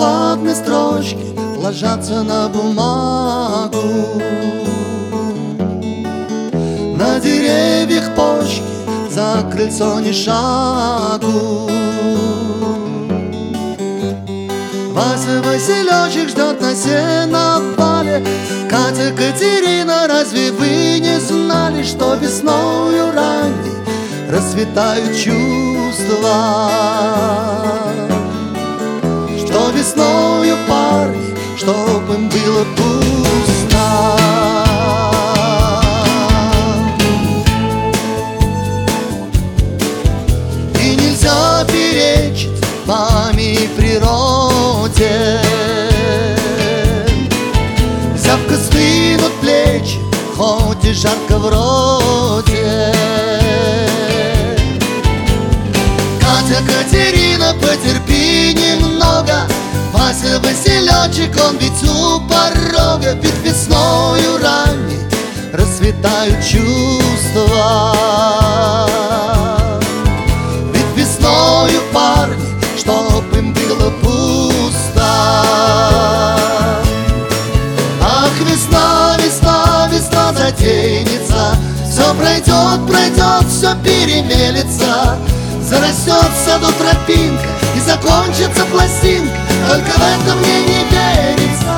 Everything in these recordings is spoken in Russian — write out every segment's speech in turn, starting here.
складные строчки ложатся на бумагу. На деревьях почки, за крыльцо ни шагу. Вася Василечек ждет на сеновале. Катя, Катерина, разве вы не знали, что весною ранней расцветают чувства? Что весною, парни, чтоб им было пусто. И нельзя перечить маме и природе. Зябко стынут плечи, хоть и жарко вроде. Катя, Катерина, потерпи немного. Вася Василечек, он ведь у порога. Ведь весною ранней расцветают чувства. Ведь весною, парни, чтоб им было пусто. Ах, весна, весна, весна затейница. Все пройдет, пройдет, все перемелется. Зарастет в саду тропинка и закончится пластинка. Только в это мне не верится.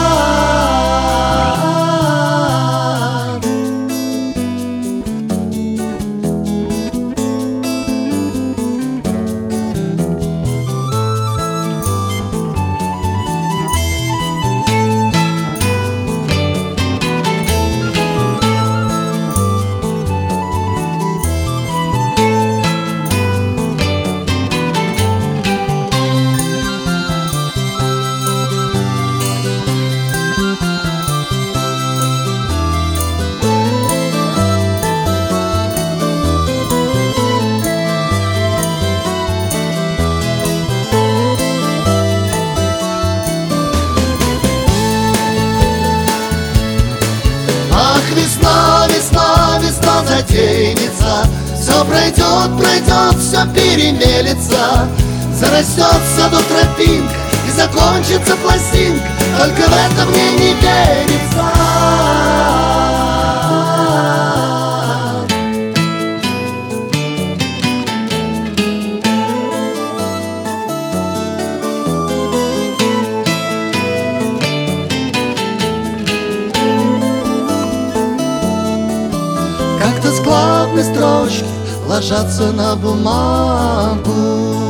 Весна, весна, весна затейница. Все пройдет, пройдет, все перемелется. Зарастет в саду тропинка и закончится пластинка. Только в это мне не верится. Как-то складные строчки ложатся на бумагу.